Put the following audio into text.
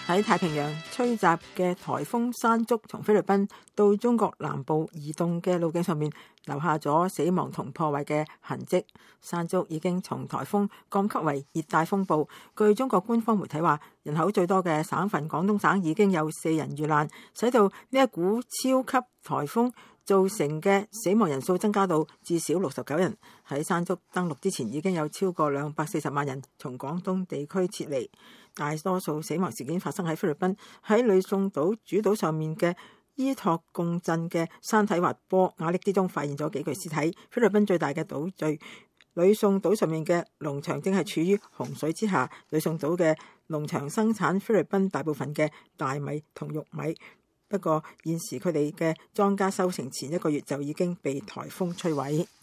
喺太平洋吹襲嘅颱風山竹從菲律賓到中國南部移動嘅路徑上面留下咗死亡同破壞嘅痕跡。山竹已經從颱風降級為熱帶風暴。據中國官方媒體話，人口最多嘅省份廣東省已經有4人遇難，使到呢一股超級颱風造成嘅死亡人數增加到至少69人。喺山竹登陸之前，已經有超過240萬人從廣東地區撤離。大多數死亡事件發生喺菲律賓，喺呂宋島主島上面嘅伊托貢鎮嘅山體滑坡瓦礫之中發現咗幾具屍體。菲律賓最大嘅島嶼呂宋島上面嘅農場正係處於洪水之下。呂宋島嘅農場生產菲律賓大部分嘅大米同玉米，不過現時佢哋嘅莊稼收成前1個月就已經被颱風摧毀。